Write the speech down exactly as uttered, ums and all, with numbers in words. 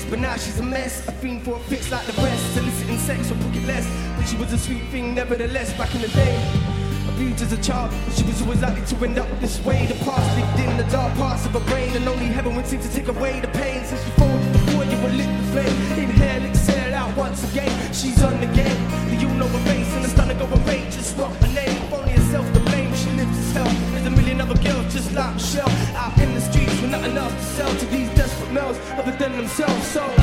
finesse, but now she's a mess. A fiend for a fix like the rest, eliciting sex or pocket less. But she was a sweet thing nevertheless back in the day. Abused as a child, she was always likely to end up this way. The past lived in the dark parts of her brain, and only heaven would seem to take away the pain. Since you fall before you were lit the flame, inhale, exhale out once again. She's on the game, you know her face, and it's starting to go away. Just rock her name, if only herself to blame. She lives as hell, there's a million other girls just like Michelle, out in the streets with nothing else to sell to these desperate males other than themselves. So